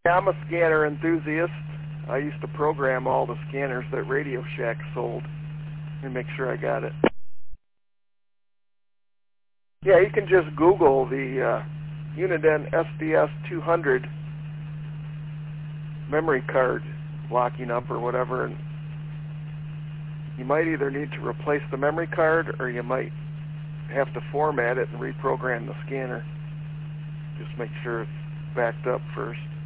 I'm a scanner enthusiast. I used to program all the scanners that Radio Shack sold. Let me make sure I got it. Yeah, you can just Google the Uniden SDS200 memory card blocking up or whatever, and you might either need to replace the memory card or you might have to format it and reprogram the scanner. Just make sure it's backed up first.